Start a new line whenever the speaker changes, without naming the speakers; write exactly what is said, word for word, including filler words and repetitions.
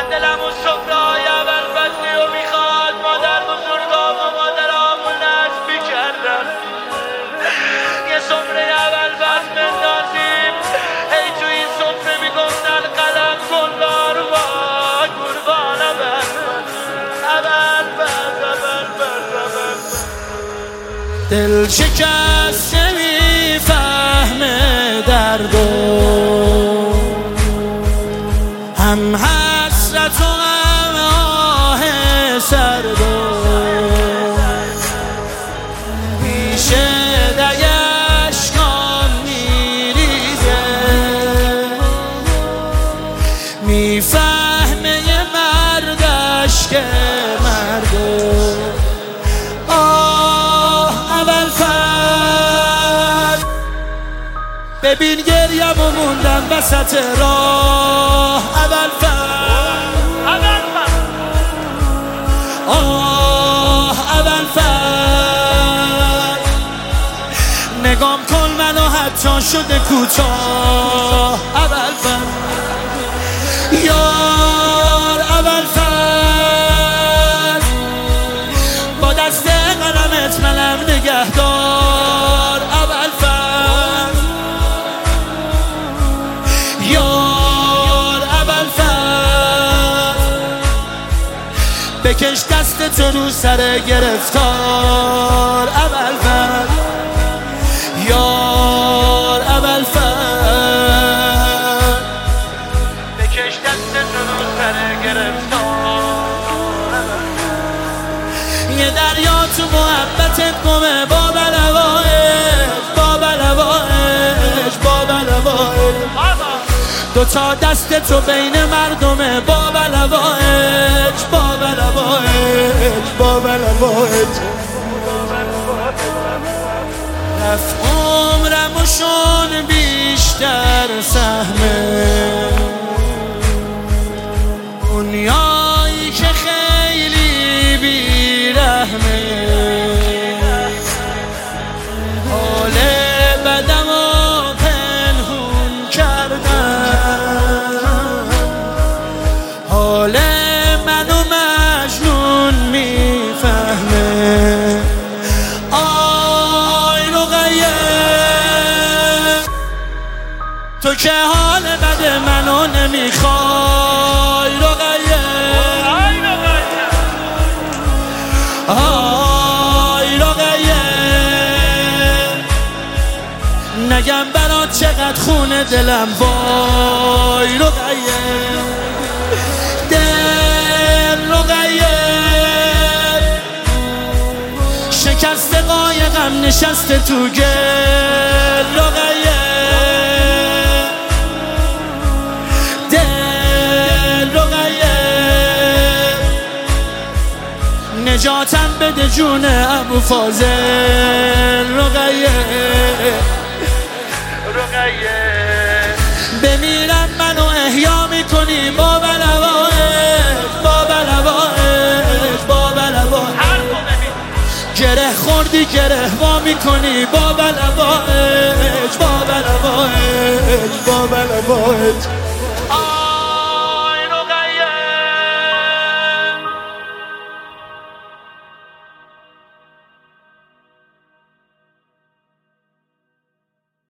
دلم و صفره های اول فصلی رو میخواد. مادر بزرگام و مادرامو نصب میکردن یه صفره اول فصل بندازیم. هی تو این صفره میگفتن قلم کن رو با قربان اول اول اول اول
دل شکست نمیفهمه دردو، هم حسرت و هم آه سردو، میشه دگشکان میریزه، میفهمه یه مردش که مردو. ببین گریم و موندم وسط راه اول فر
اول فر
آه اول فر نگام کن منو حتی شده کوتاه اول فر یار اول فر با دست قلمت منم نگهدار اول فر یار اول فر بکش دست تو رو سر گرفتار اول فر یار اول فر
بکش دست تو رو سر گرفتار.
یه دریا تو محبتت گمه با بلوایش با بلوایش با بلوایش دو تا دست تو بین مردمه با بلوایش با بلوایش با بلوایش رفت عمرم و شون بیشتر سهمه دنیایی که خیلی بیرحمه حال بدم و پنهون کردم حال منو مجنون میفهمه آی رقیه تو که حال بد منو نمیخوای رقیه آی رقیه نگم برات چقدر خونه دلم وای رقیه دل رقیه شکست قایقم نشسته تو گل رقیه دل رقیه نجاتم بده جون ابو فاضل رقیه
رقیه
بمیرم منو احیا میکنی با بلوایش با بلوایش با بلوایش گره خوردی گره وا میکنی با بلوایش با بلوایش با بلوایش